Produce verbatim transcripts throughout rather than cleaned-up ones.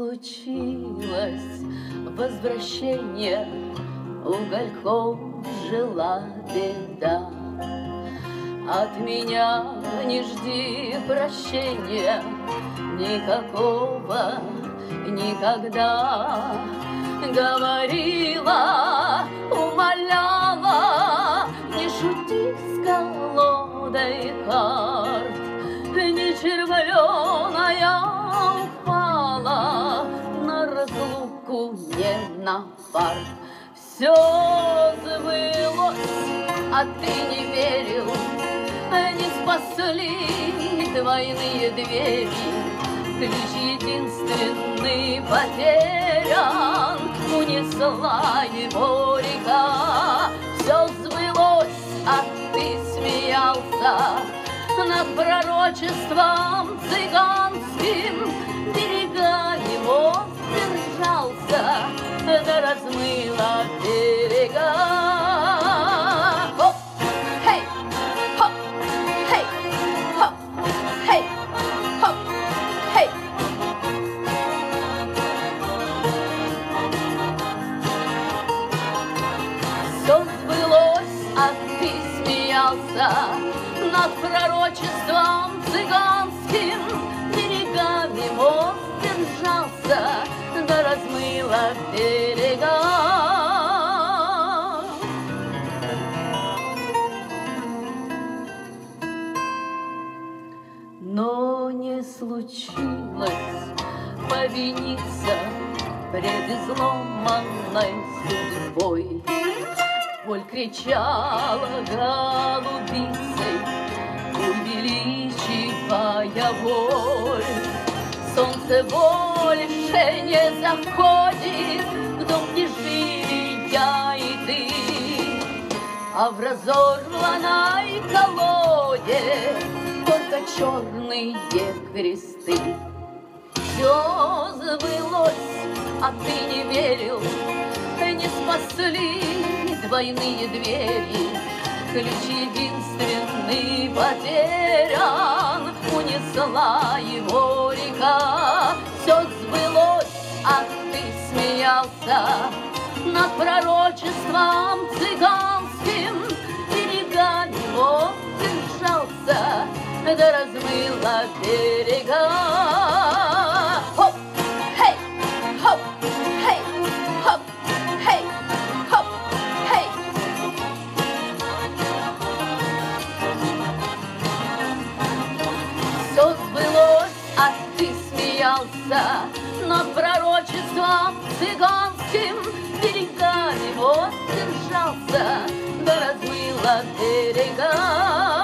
случилось возвращение, угольком жила беда. От меня не жди прощения никакого никогда. Говорила, умоляла, не шути с колодой карт. Не червленая упала на разлуку, не на фарт. Все сбылось, а ты не верил, не спасли двойные двери. Ключ единственный потерян, унесла его река. Все сбылось, а ты смеялся над пророчеством цыганским. Берегами мост держался, да размыло берега. Хоп, хей, хоп, хей, хоп, хей, хоп, хей. Все сбылось, а ты смеялся над пророчеством цыганским. Берегами мост держался, да размыло берега. Но не случилось повиниться пред изломанной судьбой. Боль кричала голубицей, увеличивая боль. Солнце больше не заходит в дом, где жили я и ты, а в разорванной колоде только черные кресты. Все сбылось, а ты не верил, не спасли двойные двери. Ключ единственный потерян, унесла его река. Все сбылось, а ты смеялся над пророчеством цыганским. Берегами мост держался, да размыло берега. Хоп, хей, хоп, хей, хоп, хей, хоп, хей. Все сбылось, а ты смеялся над пророчеством цыганским. Берегами мост держался, да размыло берега.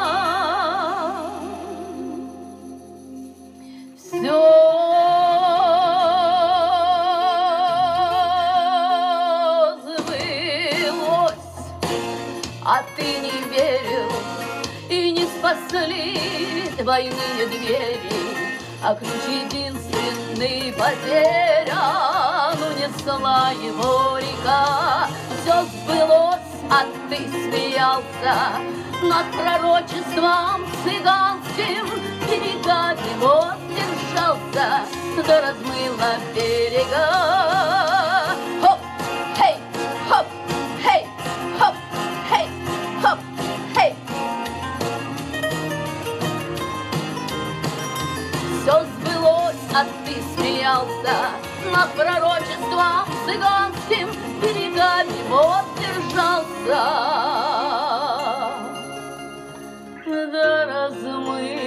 Все сбылось, а ты не верил, и не спасли двойные двери, а ключ единственный потерян, унесла его река. Все сбылось, а ты смеялся над пророчеством цыганским. Берегами мост держался, да размыло берега. Хоп, хей, хоп, хей, хоп, хей, хоп, хей. Все сбылось, а ты смеялся над пророчеством цыганским. Берегами мост держался, да размыло